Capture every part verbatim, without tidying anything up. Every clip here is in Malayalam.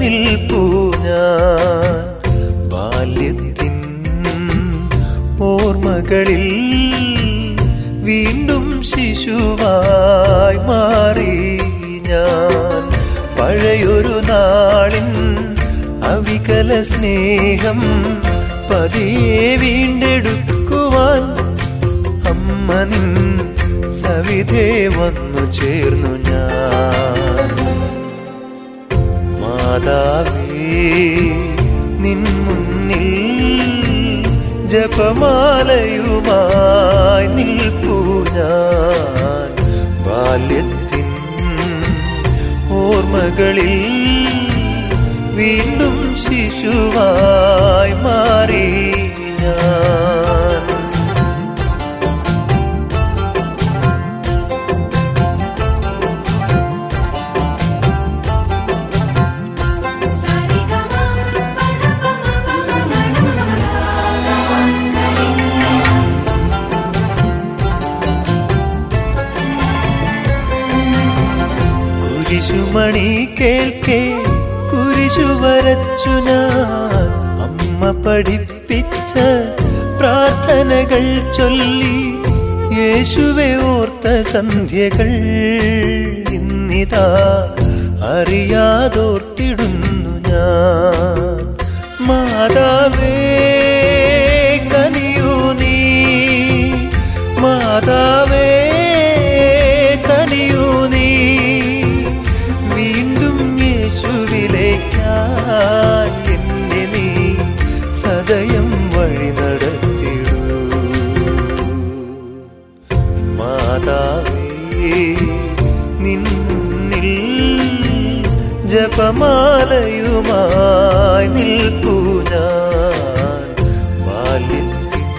നിൽപ്പൂ ഞാൻ. ബാല്യത്തിൻ ഓർമ്മകളിൽ വീണ്ടും ശിശുവായി മാറി ഞാൻ. പഴയൊരു നാളിൻ അവികല സ്നേഹം പതിയെ വീണ്ടെടുക്കുവാൻ അമ്മ നിൻ സവിധേ വന്നു ചേർന്നു ഞാൻ. മാതാവേ നിൻ മുന്നിൽ ജപമാലയുമായി നിൽപ്പൂ ഞാൻ. ബാല്യത്തിൻ ഓർമ്മകളിൽ വീണ്ടും ശിശുവായി മാറി ഞാൻ. കുരിശുമണി കേൾക്കേ കുരിശു വരച്ചു ഞാൻ. അമ്മ പഠിപ്പിച്ച പ്രാർത്ഥനകൾ ചൊല്ലി യേശുവെ ഓർത്ത സന്ധ്യകൾ ഇന്നിതാ അറിയാതോർത്തിടുന്നു ഞാൻ. മാതാവേ കനിയൂ നീ, മാതാവേ കനിയൂ നീ, വീണ്ടും യേശുവിലേക്കായി എന്നെ നീ സദയം വഴി നടത്തിടൂ. മാതാവേ നിൻ മുന്നിൽ ജപമാലയുമായി നിൽപ്പൂ ഞാൻ. ബാല്യത്തിൻ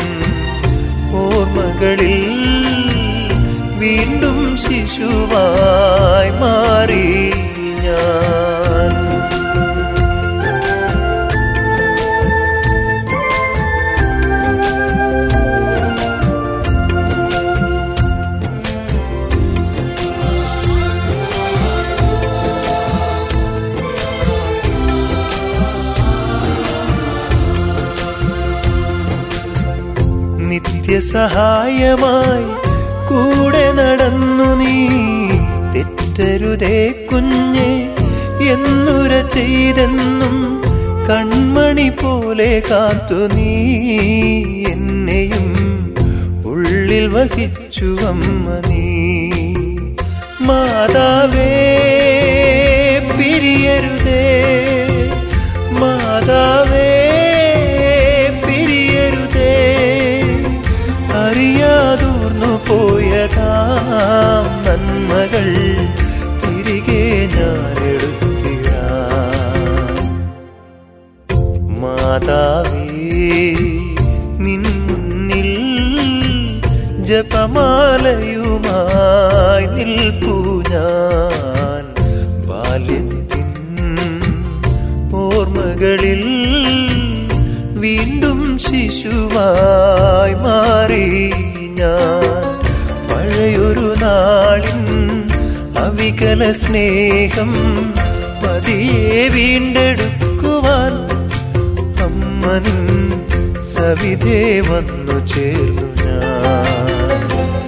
ഓർമ്മകളിൽ വീണ്ടും ശിശുവായി മാറി ഞാൻ. നിത്യസഹായമായി കൂടെ നടന്നു നീ. തെറ്റരുതേ കുഞ്ഞെ എന്നുര ചെയ്തെന്നും കൺമണി പോലെ കാത്തു നീ എന്നെയും ഉള്ളിൽ വഹിച്ചു അമ്മ നീ. മാതാവേ പിരിയരുതേ, മാതാവേ പിരിയരുതേ, അറിയാതൂർന്നു പോയതാം നന്മകൾ തിരികെ ഞാനെടുത്തിടാം. മാതാവേ നിൻ മുന്നിൽ ജപമാലയുമായി നിൽപ്പൂ ഞാൻ. ബാല്യത്തിൻ ഓർമ്മകളിൽ വീണ്ടും ശിശുവായി മാറി ഞാൻ. പഴയൊരു നാളിൻ അവികല സ്നേഹം പതിയെ വീണ്ടെടുക്കുവാൻ അമ്മ നിൻ സവിധേ വന്നു ചേർന്നു ഞാൻ.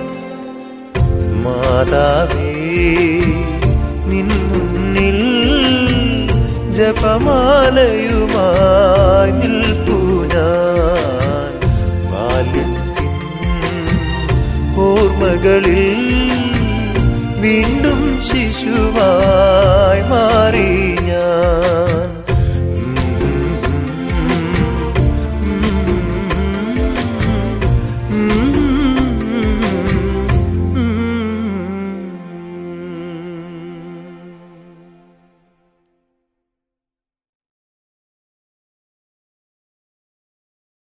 മാതാവേ നിൻ മുന്നിൽ ജപമാലയുമായി നിൽപ്പൂ ഞാൻ. ബാല്യത്തിൻ ഓർമ്മകളിൽ വീണ്ടും ശിശുവായി